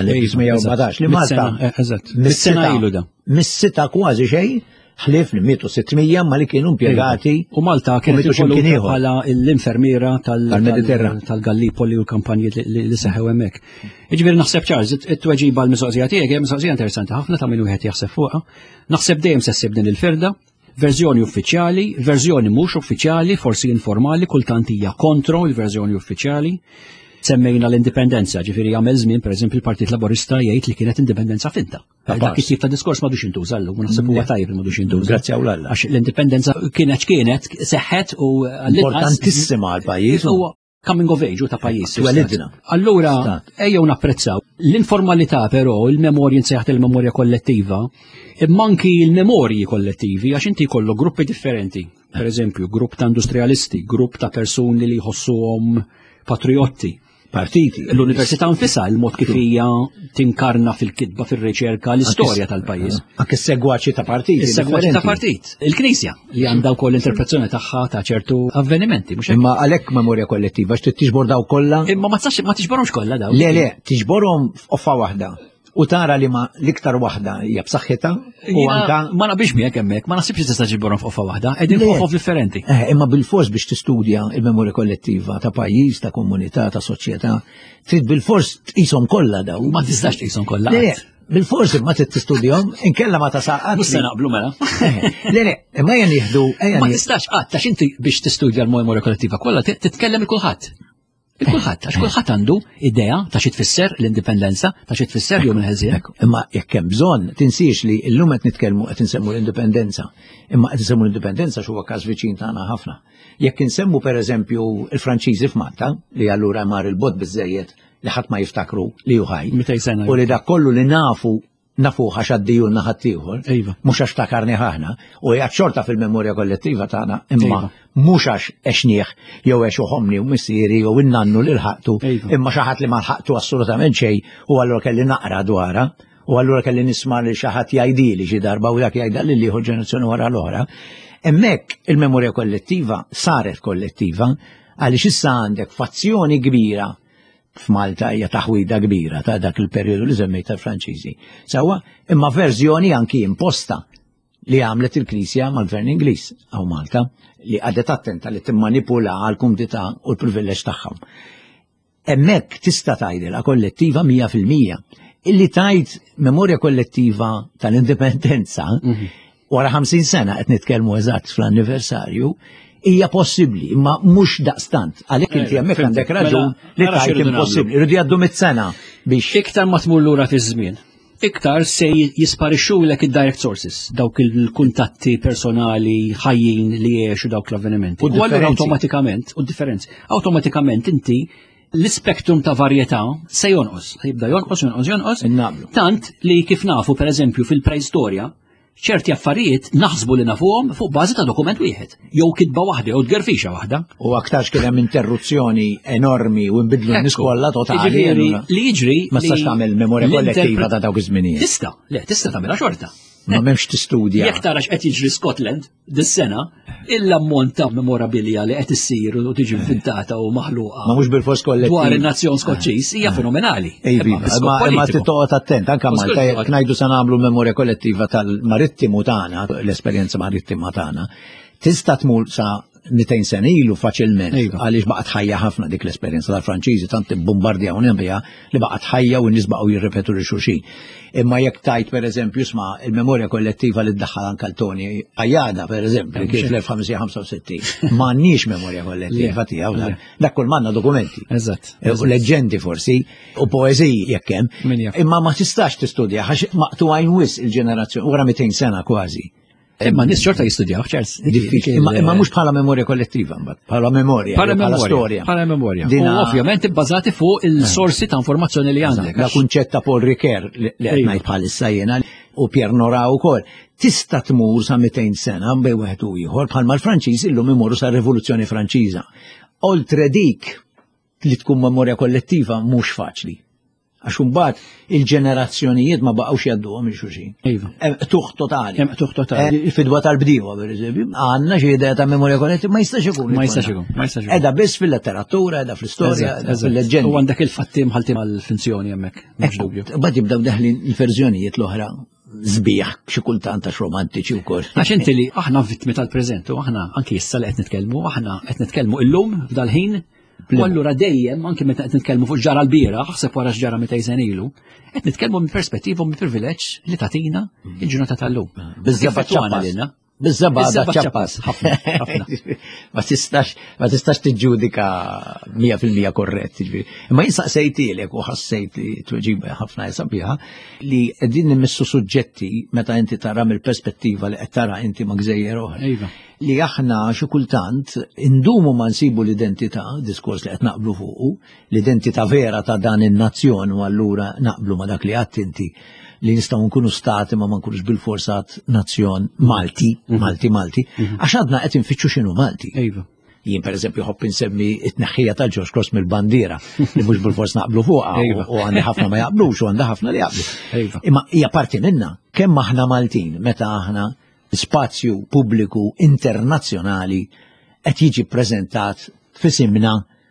tal-1914 li Malta. Eżatt. Mis-sena ilu da. Mis-sita kważi xejn ħlif li mietu sittmija ma li kienu impjegati. U Malta kienet involuta bħala l-infermiera tal-Gallipoli u l-kampanji li seħew hemmhekk. Jiġifieri naħseb Charles, it-tweġiba l-mistoqsija tiegħek hija mistoqsija interessanti ħafna ta' min wieħed jaħseb fuqha. Naħseb dejjem se ssib din il-firda, verżjoni uffiċjali, verżjoni mhux uffiċjali, forsi informali, kultant hija kontro il-verżjoni uffiċjali. Semmejna l-indipendenza, ġifiri għamel żmien, per eżempju, il-Partit Laborista jgħid li kienet indipendenza finta. Dak it-tip ta' diskors m'għadux intuża llum, u naħseb huwa tajjeb li m'għadux intuża. Grazzi Awlalla. Għax l-indipendenza kienet kienet seħħet u importantissima għal pajjiż. U coming of age ta' pajjiż. Twelidna. Allura ejjew napprezzaw. L-informalità però, il-memorja nsejħet il-memorja kollettiva, imma anki il-memorji kollettivi għax inti jkollu gruppi differenti. Per eżempju, grupp ta' industrialisti, grupp ta' persuni li jħossuhom patriotti. Partiti. L-Università nfisha il-mod kif hija tinkarna fil-kitba fir-riċerka l-istorja tal-pajjiż. Anke s-segwaċi ta' partiti. Is-segwaċi ta' partit. Il-Knisja li għandha wkoll interpretazzjoni tagħha ta' ċertu avvenimenti. Imma għalhekk memorja kollettiva x'trid tiġbor daw kollha. Imma ma tistax ma tiġborhomx kollha daw. Le le, tiġborhom f'offa waħda. U tara li ma l-iktar waħda hija b'saħħitha u anka ma nabiex miegħek hemmhekk, ma nasibx tista' ġibborhom f'offa waħda, qegħdin f'ofof differenti. Imma bil-fors biex tistudja il-memorja kollettiva ta' pajjiż, ta' komunità, ta' soċjetà, trid bil-fors tqishom kollha daw. Ma tistax tqishom kollha. Le, bil-fors ma trid tistudjahom inkella ma tasaqat. Mhux se naqblu mela. Le le, imma jen jieħdu. Ma tistax qatt għax inti biex tistudja l-memorja kollettiva kollha titkellem il-kulħadd. Il-kulħadd, għax kulħadd għandu idea ta' xi tfisser l-indipendenza, ta' xi tfisser jum il-ħeżien. Imma jekk hemm bżonn tinsiex li llum qed nitkellmu qed insemmu l-indipendenza. Imma qed insemmu l-indipendenza x'huwa każ viċin tagħna ħafna. Jekk insemmu pereżempju il-Franċiżi f'Malta li allura mar il-bot biżejjed li ħadd ma jiftakru li hu ħaj. U li dak kollu li nafu nafu għax għaddiju naħat ieħor, mhux għax takarni ħaħna, u hija xorta fil-memorja kollettiva tagħna, imma mhux għax eċnieħ jew għax uħomni u missieri jew innannu li l-ħaqtu, imma xi ħadd li ma lħaqtu assolutament xejn, u allura kelli naqra dwarha, u allura kelli nisma' li xi ħadd jgħidili xi darba u dak jgħidha lil ieħor ġenerazzjoni wara l-oħra. Hemmhekk il-memorja kollettiva saret kollettiva għaliex issa għandek fazzjoni kbira f'Malta hija taħwida kbira ta' dak il-perjodu li żemmejt tal-Franċiżi. Sewwa, imma verżjoni anki imposta li għamlet il-Knisja mal-Gvern Ingliż għaw Malta li għadet attenta li timmanipula għall-kumdità u l-privileġġ tagħhom. Hemmhekk tista' tgħidilha kollettiva mija fil-mija. illi tajt memorja kollettiva tal-indipendenza wara ħamsin sena qed nitkellmu eżatt fl-anniversarju hija possibbli, imma mhux daqstant. Għalhekk inti hemmhekk għandek raġun li tajt impossibbli. Irridu jgħaddu mit-sena biex Iktar ma tmur lura fi żmien, iktar se jisparixxulek id-direct sources, dawk il-kuntatti personali ħajjin li jgħixu dawk l-avvenimenti. U U allura differenzi. awtomatikament, u differenzi, awtomatikament inti l-spektrum ta' varjetà se jonqos, jibda jonqos, jonqos, jonqos, Innaqblu. tant li kif nafu pereżempju fil-preistorja, ċerti affarijiet naħsbu li nafuhom fuq bażi ta' dokument wieħed, jew kitba waħda, jew tgerfixa waħda. u aktarx kien hemm interruzzjoni enormi u nbidlu n-nies kollha totali. Jiġifieri allura li jiġri Ma tistax tagħmel memorja kollettiva ta' dawk iż-żminijiet. Tista', le, tista' tagħmilha xorta. Ma m'hemmx tistudja. Jekk tara x'qed jiġri Scotland dis-sena, il-ammont ta' memorabilia li qed issir u tiġi inventata u maħluqa Ma mhux bil-fors kollettiv. dwar in-nazzjon Skoċċiż hija fenomenali. Ejbi, Imma skop ma imma politiku. titoqgħod attent, anke Ma skop Malta, politiku. jekk ngħidu se nagħmlu memorja kollettiva tal-marittimu tagħna, l-esperjenza marittima tagħna, tista' tmur sa mitejn sena ilu faċilment, Ejba. għaliex baqgħet ħajja ħafna dik l-esperjenza tal-Franċiżi, tant bombardjaw nembija li baqgħet ħajja u n-nies baqgħu jirrepetu lil xulxin. Imma jekk tajt pereżempju isma' il-memorja kollettiva li ddaħħal anke Toni Ajada pereżempju li kien fl-elf-ħamsa m'għandniex memorja kollettiva tiegħu dak. Dak kull m'għandna dokumenti. Eżatt. U leġendi forsi, u poeziji jekk hemm. Min jaf. Imma ma tistax tistudja, għax maqtugħajn wis il-ġenerazzjoni, wara mitejn sena kważi. Imma nies xorta jistudjaw, ċers. Diffiċli. Imma imma mhux bħala memorja kollettiva, mbagħad, bħala memorja, Bħala bħala memorja. storja. Bħala memorja. U Dina- ovvjament ibbażati fuq il-sorsi ta' informazzjoni li għandek. Da kunċett ta' Paul Ricoeur li li qed Ejba. ngħid bħalissa jiena u Pierre Nora wkoll. Tista' tmur sa mitejn sena bej wieħed u ieħor bħalma l-Franċiż illum imorru sa rivoluzzjoni Franċiża. Oltre dik li tkun memorja kollettiva mhux faċli. Għax imbagħad il-ġenerazzjonijiet ma baqgħux jgħadduhom il xulxin. Iva. Hemm tuħ totali. Hemm tuħ totali. Eh, Il-fidwa tal-bdiewa pereżempju, għandna xi idea ta' memorja kollettiva ma jistax ikun. Ma jistax ikun, ma jistax ikun. Edha biss fil-letteratura, edha fl-istorja, Eżatt, edha eżatt. fil-leġendi. U għandek il-fattim ħaltim għal-finzjoni hemmhekk, mhux dubju. Bad jibdaw daħlin il-verżjonijiet l-oħra zbieħ xi kultant għax romantiċi wkoll. Għax inti li aħna vittmi tal-preżent u aħna anki issa li qed nitkellmu, aħna qed nitkellmu illum f'dal-ħin. U allura dejjem anke meta qed nitkellmu fuq ġara l-bira, ħseb wara x'ġara meta jsen ilu, qed nitkellmu minn perspettiva u minn privileġġ li tagħtina il-ġurnata tal-lum. Biżżabba Kif ċappas. Biżżabba għadha Biżżabba ċappas. ħafna, ħafna. Ma tistax ma tistax tiġġudika mija fil-mija korrett. jiġifieri. Imma jinsaqsejtielek u ħassejt li tweġiba ħafna sabiħa li qegħdin nimmissu suġġetti meta inti tara mill-perspettiva li qed tara inti ma' gżejjer oħra. Iva. Li aħna xi kultant indumu ma nsibu l-identità, diskors li qed naqblu fuqu, l-identità vera ta' dan in-nazzjon u allura naqblu ma dak li qatt inti li nistgħu nkunu stati ma ma nkunux bil-forsat nazzjon Malti, Malti, Malti, għax għadna qed infittxu x'inhu Malti. Iva. Jien pereżempju ħobb insemmi it-tneħħija ta' George Cross mill-bandiera li mhux bil-fors naqblu fuqha Ejva. u għandi ħafna ma jaqblux u għandha ħafna li jaqblu. Ejva. Imma hija parti minna kemm aħna Maltin meta aħna spazju pubbliku internazzjonali qed jiġi ppreżentat f'isimna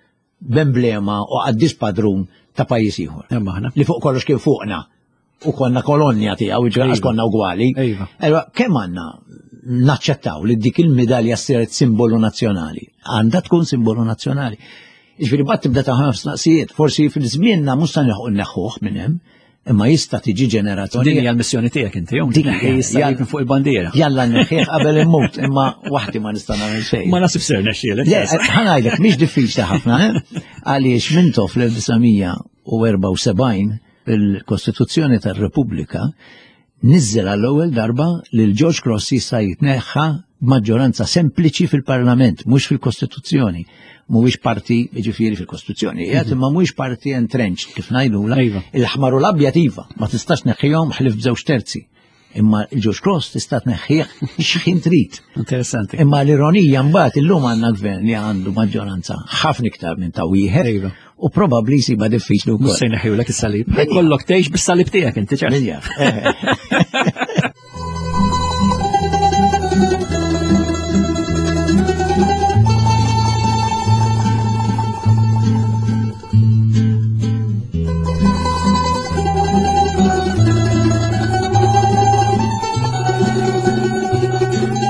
b'emblema u għaddis padrun ta' pajjiż ieħor. Hemm aħna. Li fuq kollox kien fuqna u konna kolonja tiegħu ġra għax Ejva. konna ugwali. Ejva. Allora kemm għandna naċċettaw li dik il-medalja siret simbolu nazzjonali. Għandha tkun simbolu nazzjonali. Iġifieri bad tibda taħħa f'snaqsijiet, forsi fil-żmienna mhux se neħuh minn hemm, imma jista' tiġi ġenerazzjoni. Din hija l-missjoni tiegħek inti jew Dik dik hija. jista' jkun fuq il-bandiera. Jalla neħħieħ qabel immut, imma waħdi ma nista' nagħmel xejn. Ma nasib ser nexxielek. Le, ħanajdek, mhix diffiċli ħafna, eh? Għaliex mintu fl-elf sebgħin il-Kostituzzjoni tar-Repubblika niżżel għall-ewwel darba li l-George Cross jista' jitneħħa b'maġġoranza sempliċi fil-Parlament, mhux fil-Kostituzzjoni. Mhuwiex parti jiġifieri fil-Kostituzzjoni, qiegħed imma mhuwiex parti entrenched kif ngħidula. Iva. Il-aħmar u l-abjad iva, ma tistax neħħihom ħlif b'żewġ terzi. Imma il-George Cross tista' tneħħih x'ħin trid. Interessanti. Imma l-ironija mbagħad illum għandna gvern li għandu maġġoranza ħafna iktar minn ta' wieħed Iva. u probabbli jsiba diffiċli Mhux wkoll. se jneħħulek is-salib. Kollok tgħix bis-salib tiegħek inti ċert. Min jaf. Eh.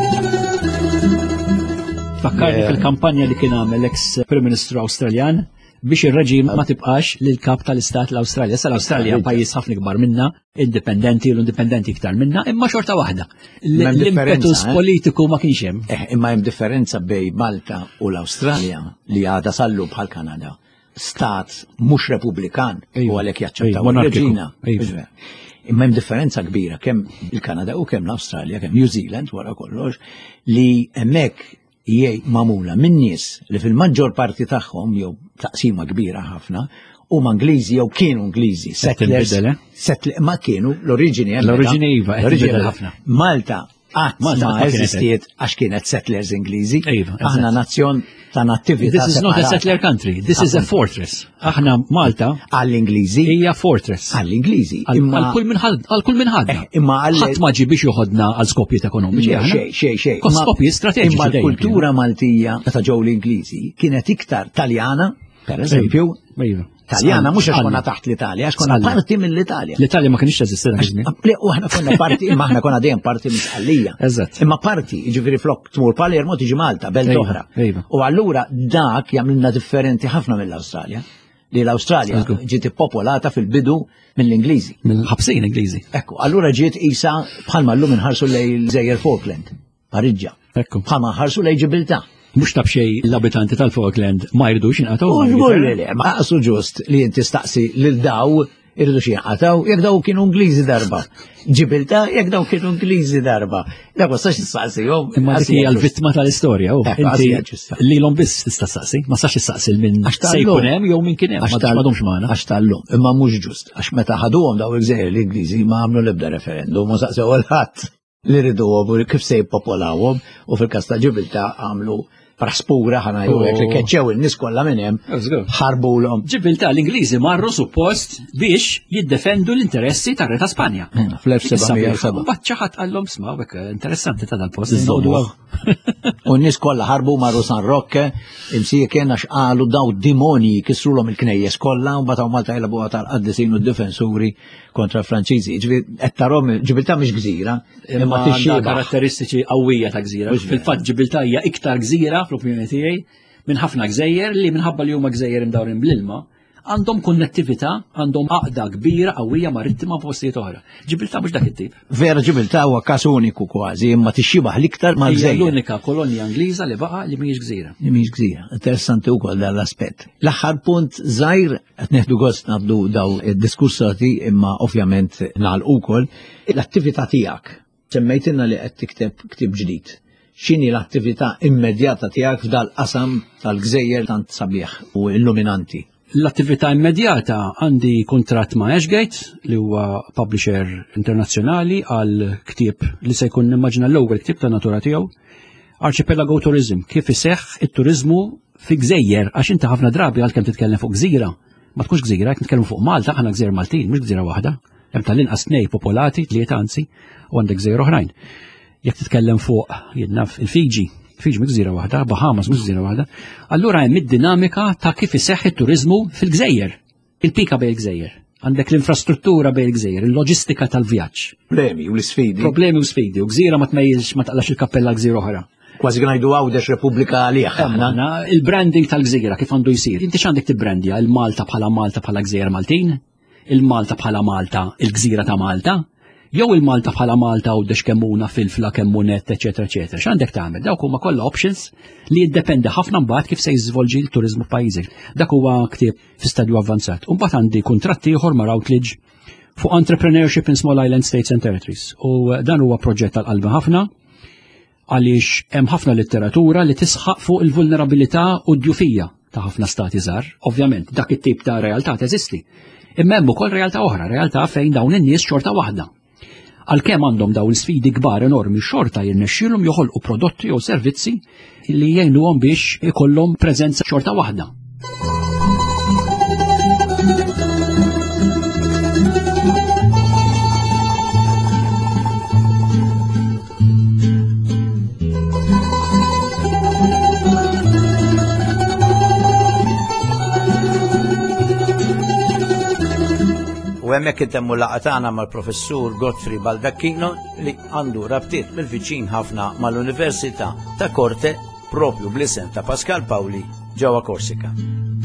Fakkarni fil-kampanja li kien għamel ex Prim Ministru Awstraljan biex ir-reġim ma tibqax lil kap tal-istat l-Awstralja. Sa l-Awstralja pajjiż ħafna kbar minna, indipendenti u indipendenti iktar minna, imma xorta waħda. L-impetus politiku ma kienx hemm. Eh, imma hemm differenza bej Malta u l-Awstralja li għada sallu bħal Kanada. Stat mhux Repubblikan u għalhekk jaċċettaw il-reġina. Imma hemm differenza kbira kemm il-Kanada u kemm l-Awstralja, kemm New Zealand wara kollox li hemmhekk jgħid magħmula minn nies li fil-maġġor parti tagħhom jew taqsima kbira ħafna huma Ingliżi jew kienu Ingliżi. Settlers, ma kienu l-oriġini hemm. L-oriġini iva, l-oriġini ħafna. Malta qatt ma eżistiet għax kienet settlers Ingliżi. Aħna nazzjon ta' nattività. This is not a settler country, this is a fortress. Aħna Malta għall-Ingliżi hija fortress. Għall-Ingliżi. Għal-kull minn ħadna. Imma ħadd ma ġi biex joħodna għal skopjiet ekonomiċi. Xej, xej, xej. Skopji strateġiċi. Imma l-kultura Maltija meta ġew l-Ingliżi kienet iktar Taljana, per eżempju. Taljana mhux għax konna taħt l-Italja, għax konna parti mill-Italja. L-Italja ma kienx teżisti dak u aħna konna parti, imma aħna konna dejjem parti mis-qallija. Eżatt. Imma parti, jiġifieri flok tmur Palermo tiġi Malta, belt oħra. U allura dak jagħmilna differenti ħafna mill-Awstralja. Li l-Awstralja ġiet ippopolata fil-bidu mill-Ingliżi. Mill-ħabsin Ingliżi. Ekku, allura ġiet isa bħalma llum inħarsu lejn Gżejjer Falkland, Pariġġa. Ekku. Bħalma ħarsu lejn Ġibilta. Mux tab xej l-abitanti tal-Falkland ma jirdux jinqataw. U żgur li ma qassu ġust li inti staqsi lil daw irridu jinqataw jekk daw kienu Ingliżi darba. Ġibilta jekk daw kienu Ingliżi darba. Dak ma sax tistaqsihom. Imma dik hija l-vittma tal-istorja. Inti lilhom biss tista' staqsi, ma sax tistaqsi minn se jkun hemm jew minn kien hemm m'għadhomx magħna. Għax tal-lum, imma mhux ġust għax meta ħaduhom daw il-Gżejjer l-Ingliżi ma għamlu l-ebda referendum u saqsew il-ħadd li riduhom u kif se jippopolawhom u fil-każ ta' Ġibilta għamlu praspura ħana jgħek li keċċew il-nis kollha minn hemm ħarbulhom. Ġibilta l-Ingliżi marru suppost biex jiddefendu l-interessi tar-Re ta' Spanja. fl-elf sebgħimija u seba'. Baċċa ħadd qallhom sma' hekk interessanti ta' dal-post. U n-nies kollha ħarbu marru San Roque, imsieken għax qalu daw dimoni kisrulhom il-knejjes kollha u mbagħad Malta jilagħbuha tal-qaddisin u d-difensuri kontra l-Franċiżi. Ġifieri qed tarhom Ġibilta mhix gżira, imma tixxieba karatteristiċi qawwija ta' gżira. Fil-fatt Ġibilta hija iktar gżira fl-opinjoni tiegħi minn ħafna gżejjer li minħabba li huma gżejjer imdawrin bl-ilma għandhom konnettività, għandhom għaqda kbira qawwija marittima postijiet oħra. Ġibilta mhux dak it-tip. Vera Ġibilta huwa każ uniku kważi, imma tixxibaħ l-iktar ma' gżejjer. L-unika kolonja Ingliża li baqa' li mhijiex gżira. Li mhijiex gżira. Interessanti wkoll dan l-aspett. L-aħħar punt żgħir qed neħdu gost nabdu daw id-diskussati imma ovvjament nagħlqu wkoll l-attività tiegħek. Semmejtilna li qed tikteb ktieb ġdid. X'inhi l-attività immedjata tiegħek f'dal qasam tal-gżejjer tant sabiħ u illuminanti? L-attività immedjata għandi kontratt ma' Ashgate li huwa publisher internazzjonali għal ktieb li se jkun nimmaġina l-ewwel ktieb ta' natura tiegħu Archipelago Tourism, kif iseħħ it-turizmu fi gżejjer għax inti ħafna drabi għalkemm titkellem fuq gżira. Ma tkunx gżira, jekk nitkellmu fuq Malta aħna gżejjer Maltin, mhux gżira waħda. Hemm tal-inqas tnej popolati, tlieta anzi, u għandek gżejjer oħrajn. Jekk titkellem fuq jinnaf il-Fiji, Fiji mhux gżira waħda, Bahamas mhux gżira waħda, allura hemm id-dinamika ta' kif iseħħ it-turizmu fil-gżejjer. Il-pika bejn il-gżejjer. Għandek l-infrastruttura bejn il-gżejjer, il-loġistika tal-vjaġġ. Problemi u l-sfidi. Problemi u sfidi, u gżira ma tmejjilx ma taqlax il-kappella gżira oħra. Kważi ngħidu għawdex Repubblika għalih. Il-branding tal-gżira kif għandu jsir. Inti x'għandek tibbrandja il-Malta bħala Malta bħala gżejjer Maltin, il-Malta bħala Malta il-gżira ta' Malta, jew il-Malta bħala Malta u dex kemmuna fil-fla kemmunet, eċetera, eċetera. X'għandek tagħmel? Dawk huma kollha options li jiddependi ħafna mbagħad kif se jiżvolġi l-turiżmu f'pajjiżek. Dak huwa ktieb fi stadju avvanzat. U mbagħad għandi kuntratti ieħor ma' Routledge fuq Entrepreneurship in Small Island States and Territories. U dan huwa proġett tal-qalbi ħafna għaliex hemm ħafna litteratura li tisħaq fuq il-vulnerabilità u d-djufija ta' ħafna stati żgħar. Ovvjament dak it-tip ta' realtà teżisti. Imma hemm ukoll realtà oħra, realtà fejn dawn in-nies xorta waħda. Għalkemm għandhom dawn sfidi kbar enormi xorta jirnexxielhom joħolqu prodotti jew servizzi li jgħinuhom biex ikollhom preżenza xorta waħda. U hemmhekk intemmu laqgħa tagħna mal-professur Godfrey Baldacchino li għandu rabtiet mill-viċin ħafna mal-Università ta' Corte propju bl-isem ta' Pascal Paoli ġewwa Korsika.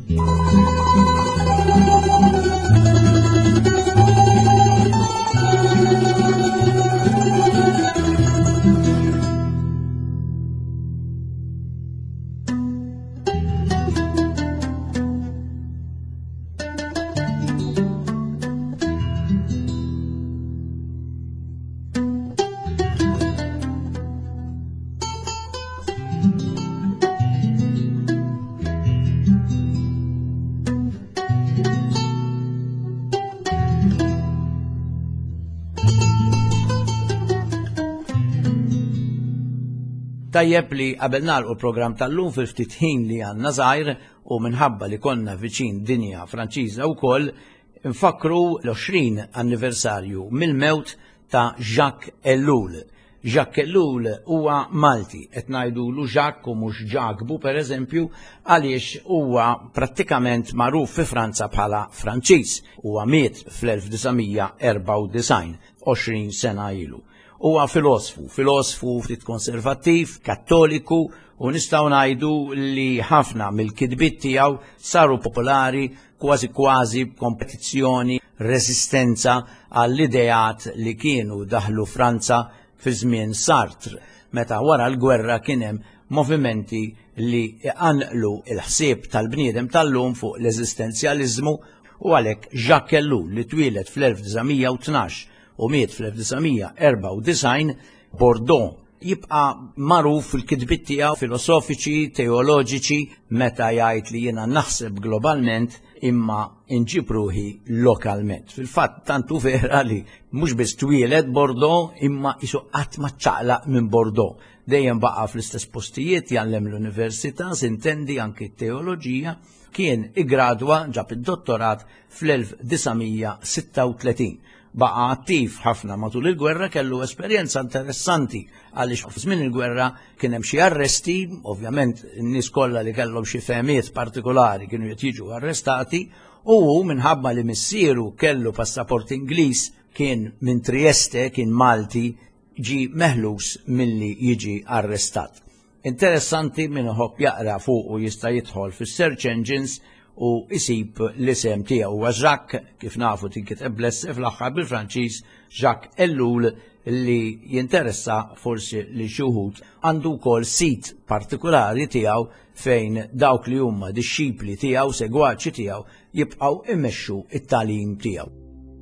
Tajjeb li qabel nagħlqu l-programm tal-lum fil-ftit ħin li għandna żgħir u minħabba li konna viċin dinja Franċiża wkoll nfakru l-għoxrin anniversarju mill-mewt ta' Jacques Ellul. Jacques Ellul huwa Malti, qed ngħidulu Jacques u mhux Ġagbu pereżempju għaliex huwa prattikament magħruf fi Franza bħala Franċiż. Huwa miet fl-elf tisa' erba' u disgħin, għoxrin sena ilu. Huwa filosofu, filosofu ftit konservattiv, kattoliku u nistgħu ngħidu li ħafna mill-kidbiet tiegħu saru popolari kważi kważi b'kompetizzjoni, resistenza għall-ideat li kienu daħlu Franza fi żmien Sartre, meta wara l-gwerra kien hemm movimenti li għanqlu il-ħsieb tal-bniedem tal-lum fuq l-eżistenzjaliżmu u għalhekk Jacques Ellul li twieled fl-elf tisa' u tnax u miet fl-elf tisa' erba' u disgħin Bordeaux jibqa' magħruf fil-kitbiet tiegħu filosofiċi, teoloġiċi meta jgħid li jiena naħseb globalment imma inġib ruħi lokalment. Fil-fatt tantu vera li mhux biss twieled Bordeaux imma isu qatt ma ċċaqlaq minn Bordeaux. Dejjem baqa' fl-istess postijiet jgħallem l-università, sintendi anke t-teoloġija, kien igradwa ġab id-dottorat fl-elf tisa' sitta u tletin. Baqa' attiv ħafna matul il-gwerra, kellu esperjenza interessanti għaliex f'żmien il-gwerra kien hemm xi arresti, ovvjament n-nies kollha li kellhom xi fehmiet partikolari kienu qed jiġu arrestati u minħabba li missieru kellu passaport Ingliż kien minn Trieste, kien Malti, ġi meħlus milli jiġi arrestat. Interessanti min iħobb jaqra fuq u jista' jidħol fis-search engines u isib l-isem tiegħu huwa Jacques, kif nafu tinkiteb blesse fl-aħħar bil-Franċiż Jacques Ellul li jinteressa forsi li xi wħud għandu wkoll sit partikolari tiegħu fejn dawk li huma dixxipli tiegħu, segwaċi tiegħu jibqgħu immexxu it-tagħlim tiegħu.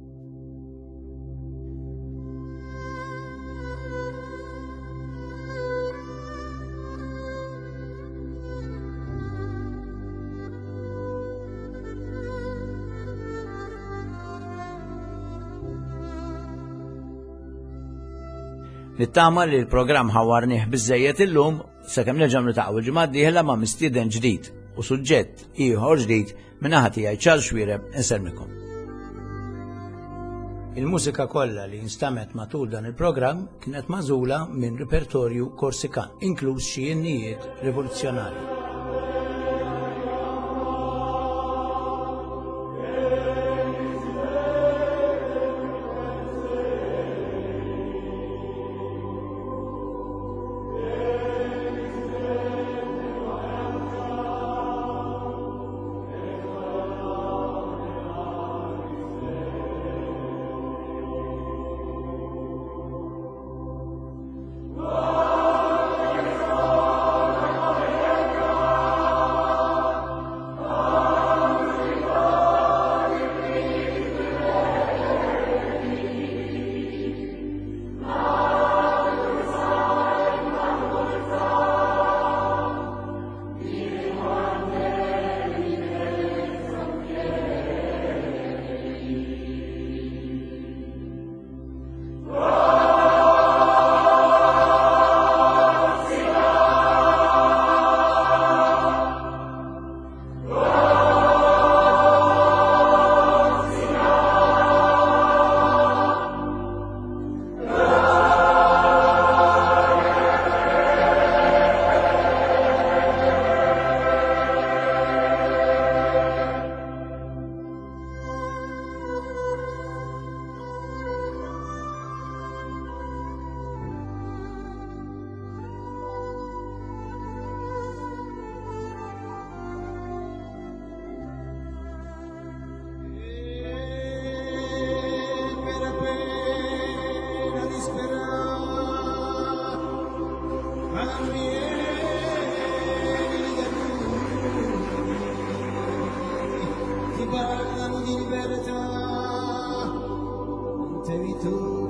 Nittama li l-programm ħawarnieh biżżejjed illum sakemm nerġgħu niltaqgħu l-ġimgħa d-dieħla ma' mistieden ġdid u suġġett ieħor ġdid minn naħa tiegħi Charles Xwiereb inselmikom. Il-mużika kollha li instamet matul dan il-programm kienet magħżula minn repertorju Korsikan, inkluż xi innijiet rivoluzzjonarji. bevi tu